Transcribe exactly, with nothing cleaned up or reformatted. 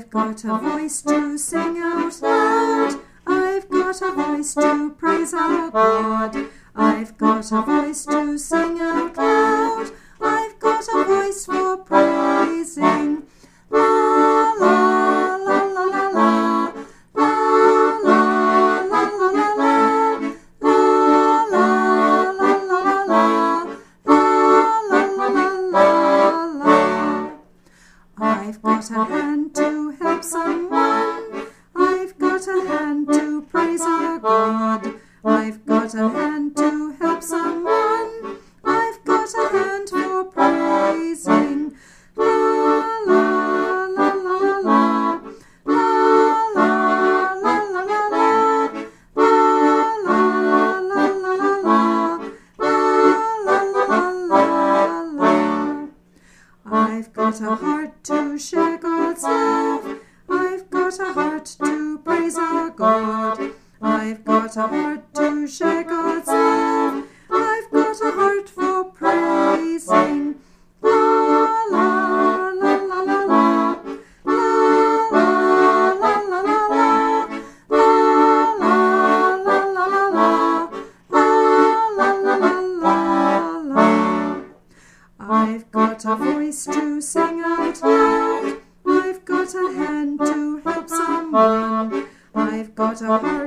I've got a voice to sing out loud. I've got a voice to praise our God. I've got a voice to sing out loud. I've got a voice for praising. La la la la la la. La la la la la la. La la la la la la. La la la la la. I've got a hand to help someone. I've got a hand to praise our God. I've got a hand to help someone. I've got a hand for praising. La la la la la la. La la la la la la. La la la la la la. La la la la la. I've got a heart to share God's love. I've got a heart to praise our God. I've got a heart to share God's love. I've got a heart for praising. La la la la la la. La la la la la la. La la la la la la. La la la la la la. I've got a voice to sing out loud. I've got a hand to help someone. I've got a heart